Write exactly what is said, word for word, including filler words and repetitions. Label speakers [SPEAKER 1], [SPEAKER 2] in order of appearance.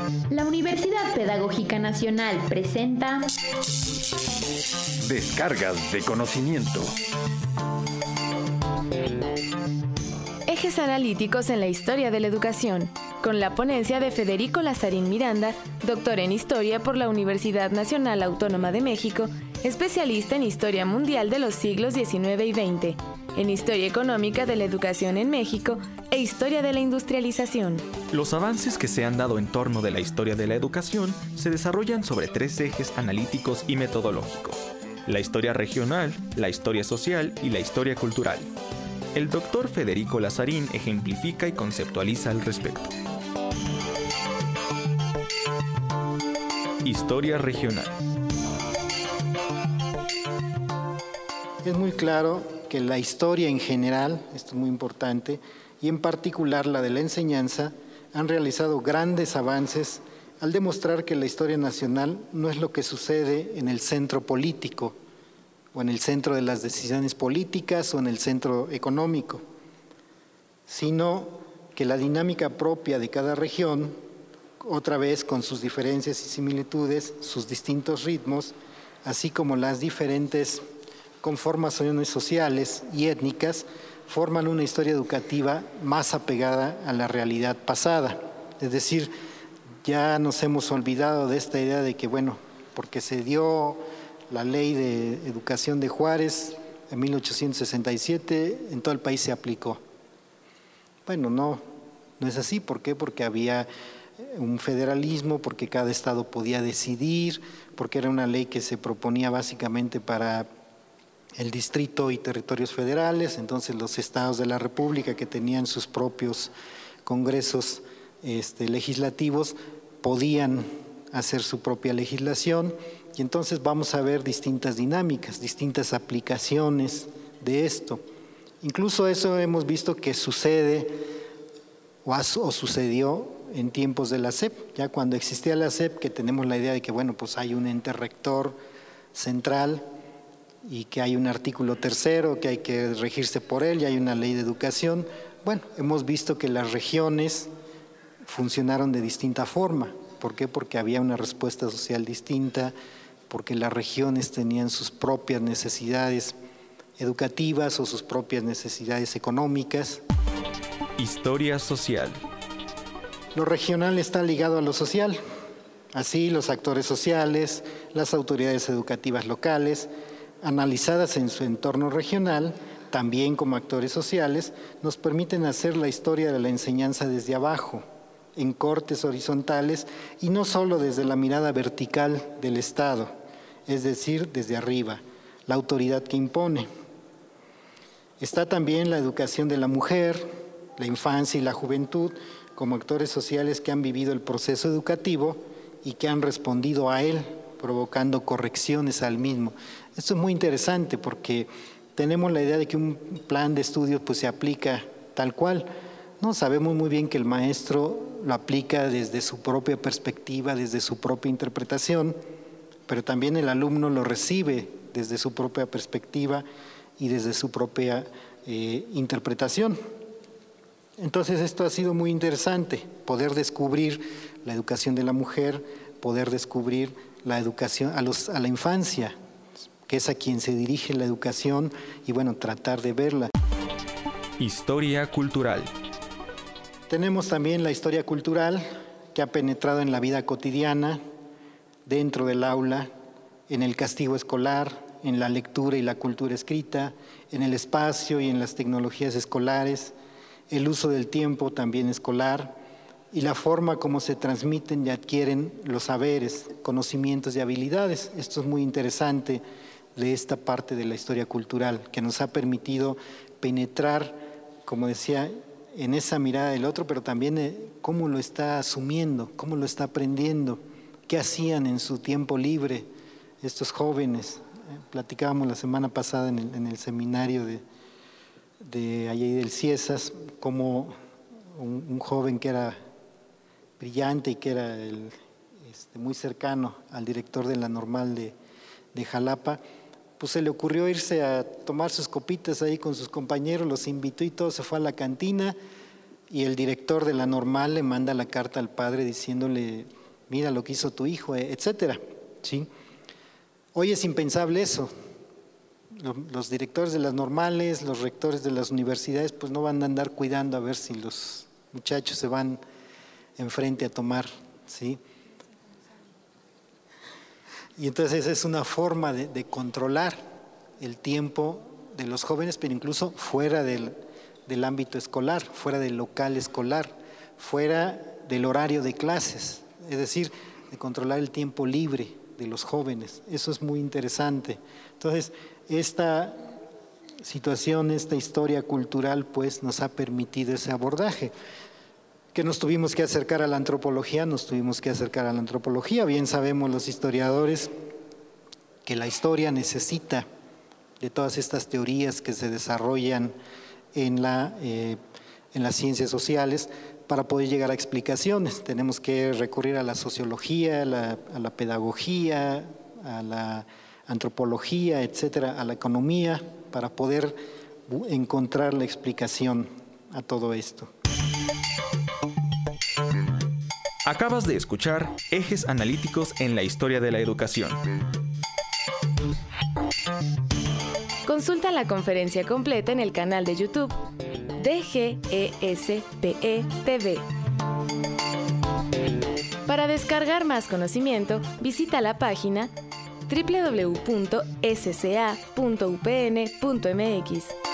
[SPEAKER 1] La Universidad Pedagógica Nacional presenta
[SPEAKER 2] Descargas de conocimiento.
[SPEAKER 3] Ejes analíticos en la historia de la educación, con la ponencia de Federico Lazarín Miranda, doctor en Historia por la Universidad Nacional Autónoma de México, especialista en Historia Mundial de los siglos diecinueve y veinte, en Historia Económica de la Educación en México e Historia de la Industrialización.
[SPEAKER 4] Los avances que se han dado en torno de la historia de la educación se desarrollan sobre tres ejes analíticos y metodológicos: la historia regional, la historia social y la historia cultural. El doctor Federico Lazarín ejemplifica y conceptualiza al respecto. Historia regional.
[SPEAKER 5] Es muy claro que la historia en general, esto es muy importante, y en particular la de la enseñanza, han realizado grandes avances al demostrar que la historia nacional no es lo que sucede en el centro político, o en el centro de las decisiones políticas o en el centro económico, sino que la dinámica propia de cada región, otra vez con sus diferencias y similitudes, sus distintos ritmos, así como las diferentes conformaciones sociales y étnicas, forman una historia educativa más apegada a la realidad pasada. Es decir, ya nos hemos olvidado de esta idea de que, bueno, porque se dio la ley de educación de Juárez en mil ochocientos sesenta y siete, en todo el país se aplicó. Bueno, no, no es así. ¿Por qué? Porque había un federalismo, porque cada estado podía decidir, porque era una ley que se proponía básicamente para el distrito y territorios federales. Entonces los estados de la República, que tenían sus propios congresos este, legislativos, podían hacer su propia legislación. Y entonces vamos a ver distintas dinámicas, distintas aplicaciones de esto. Incluso eso hemos visto que sucede o, o sucedió en tiempos de la S E P. Ya cuando existía la S E P, que tenemos la idea de que, bueno, pues hay un ente rector central y que hay un artículo tercero que hay que regirse por él, y hay una ley de educación. Bueno, hemos visto que las regiones funcionaron de distinta forma. ¿Por qué? Porque había una respuesta social distinta, porque las regiones tenían sus propias necesidades educativas o sus propias necesidades económicas.
[SPEAKER 4] Historia social.
[SPEAKER 5] Lo regional está ligado a lo social. Así, los actores sociales, las autoridades educativas locales, analizadas en su entorno regional, también como actores sociales, nos permiten hacer la historia de la enseñanza desde abajo, en cortes horizontales, y no solo desde la mirada vertical del Estado, es decir, desde arriba, la autoridad que impone. Está también la educación de la mujer, la infancia y la juventud como actores sociales que han vivido el proceso educativo y que han respondido a él, provocando correcciones al mismo. Esto es muy interesante porque tenemos la idea de que un plan de estudios pues, se aplica tal cual. No, sabemos muy bien que el maestro lo aplica desde su propia perspectiva, desde su propia interpretación, pero también el alumno lo recibe desde su propia perspectiva y desde su propia eh, interpretación. Entonces esto ha sido muy interesante, poder descubrir la educación de la mujer, poder descubrir la educación a, los, a la infancia, que es a quien se dirige la educación, y bueno, tratar de verla.
[SPEAKER 4] Historia cultural.
[SPEAKER 5] Tenemos también la historia cultural que ha penetrado en la vida cotidiana, dentro del aula, en el castigo escolar, en la lectura y la cultura escrita, en el espacio y en las tecnologías escolares, el uso del tiempo también escolar y la forma como se transmiten y adquieren los saberes, conocimientos y habilidades. Esto es muy interesante de esta parte de la historia cultural, que nos ha permitido penetrar, como decía, en esa mirada del otro, pero también eh, cómo lo está asumiendo, cómo lo está aprendiendo, qué hacían en su tiempo libre estos jóvenes. Eh, platicábamos la semana pasada en el, en el seminario de, de allí del Ciesas, como un, un joven que era brillante y que era el, este, muy cercano al director de la Normal de, de Jalapa, pues se le ocurrió irse a tomar sus copitas ahí con sus compañeros, los invitó y todo, se fue a la cantina, y el director de la Normal le manda la carta al padre diciéndole mira lo que hizo tu hijo, etcétera, ¿sí? Hoy es impensable eso. Los directores de las normales, los rectores de las universidades, pues no van a andar cuidando a ver si los muchachos se van enfrente a tomar, ¿sí? Y entonces es una forma de, de controlar el tiempo de los jóvenes, pero incluso fuera del, del ámbito escolar, fuera del local escolar, fuera del horario de clases, es decir, de controlar el tiempo libre de los jóvenes. Eso es muy interesante. Entonces, esta situación, esta historia cultural, pues nos ha permitido ese abordaje. Que nos tuvimos que acercar a la antropología, nos tuvimos que acercar a la antropología. Bien sabemos los historiadores que la historia necesita de todas estas teorías que se desarrollan en, la, eh, en las ciencias sociales para poder llegar a explicaciones. Tenemos que recurrir a la sociología, a la, a la pedagogía, a la antropología, etcétera, a la economía, para poder encontrar la explicación a todo esto.
[SPEAKER 4] Acabas de escuchar Ejes Analíticos en la Historia de la Educación.
[SPEAKER 3] Consulta la conferencia completa en el canal de YouTube D G E S P E T V. Para descargar más conocimiento, visita la página doble u doble u doble u punto s c a punto u p n punto m x.